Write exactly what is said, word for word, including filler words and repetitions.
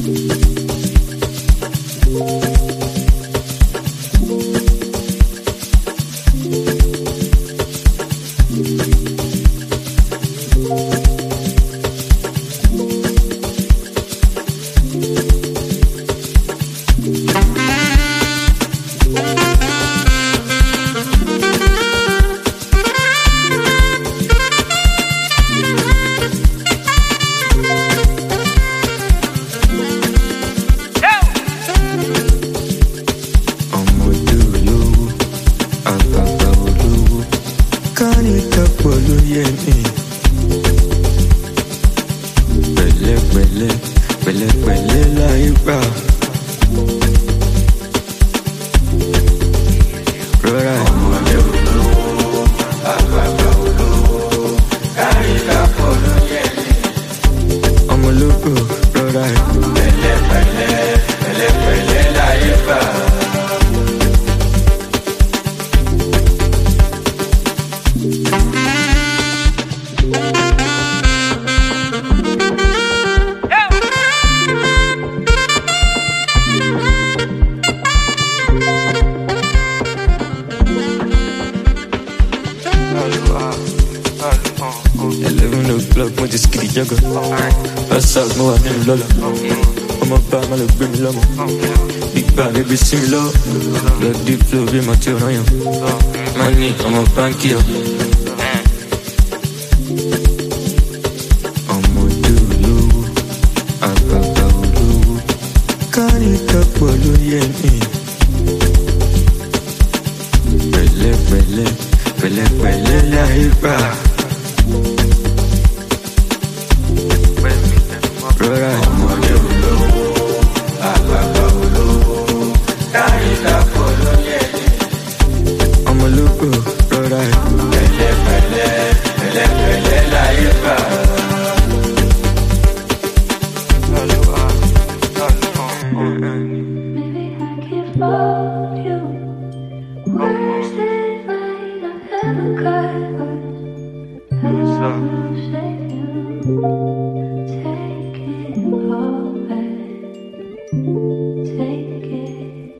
Money, I'm a bank you. I'm a dulu, agaba ulu. Kani kapolo yeni. Pele pele, pele pele la iba. Rora, I'm a dulu, agaba ulu. Kani kapolo yeni. I'm a loco, rora. Pele pele, pele pele la iba. Maybe I can fold you. Words that might not ever cut. I will save you.